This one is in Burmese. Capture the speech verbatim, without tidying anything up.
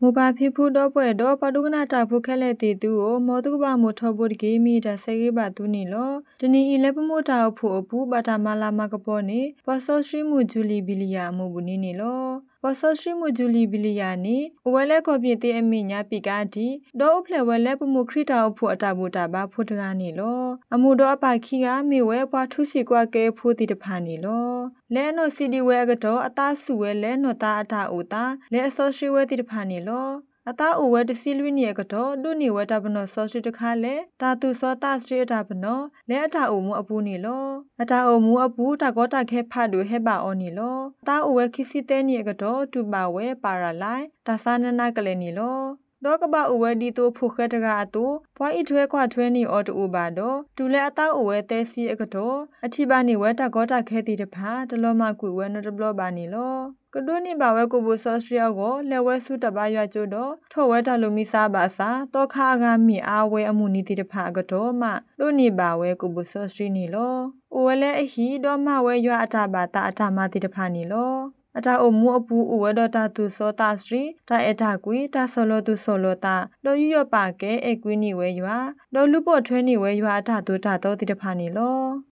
มูบาพิพูดอป่วยดอปาดุกนาตาพุแค่เลติตูโอมอตุกบามุทบุดเกมีดาเซกิบาตุนีโลตนีอีเลปโมตาผูอปูบาตามาลามากะปอนีปอซอสริมูจูลีบิลียามูบุนีนีโลปอซอสริมูจูลีบิลียานีอวะเลกอเปียเตอเมญาปิกาดีดออุเพลวะเลปโมคริตาอผูอตาบูตาบาพุตกานีโลอมูดออปาคีกาเมเวปาทุสิกวาเกพูติตพานีโลလဲနော်စီဒီဝဲကတော့အသားစုဝဲလဲနော်တာအတာအိုတာလဲအစောရှိဝဲတိတဖာနေလောအသားအိုဝဲတစီလွိနေကတော့ဒုနေဝဲတာပနောဆောရှိတခါလဲတာသူစောတာစတေတာပနောလဲအတာအိုမူအပူနေလောအတာအိုမူအပူတာကောတာခဲဖတ်တို့ဟဲပါအော်နေလောအသားအိုဝဲခိစီတဲနေကတော့တူပါဝဲပါရာလိုက်တာသနနာကလေးနေလောဒေါကဘာအဝဲဒီတိုဖုခတကအတူပွားဤထွဲခွာထွဲနေအော်တူပါတော့တူလဲအတောက်အဝဲတဲစီအကတော့အထီပါနေဝဲတကောတာခဲတီတဖာတလောမကွေဝဲနော်တဘလပါနေလောကဒိုနေပါဝဲကိုဘူဆော့စတရီယာကိုလဲဝဲစုတပါရွာကျို့တော့ထော်ဝဲတလူမီစားပါစာတောခါကမီအားဝဲအမှုနီတီတဖာကတော့မှတို့နေပါဝဲကိုဘူဆော့စတရီနေလောအိုဝဲလဲအဟီတော့မဝဲရွာအတာပါတာအတာမတီတဖာနေလောအတာအမှုအပူအဝဲတော့တာသူစောတာစရီတာအတာကွေတာဆောလောသူဆောလောတာလောယူရပါကဲအကွီနီဝဲရွာလောလူပေါ်ထွဲနေဝဲရွာအတာသူတာတော့တိတဖာနေလော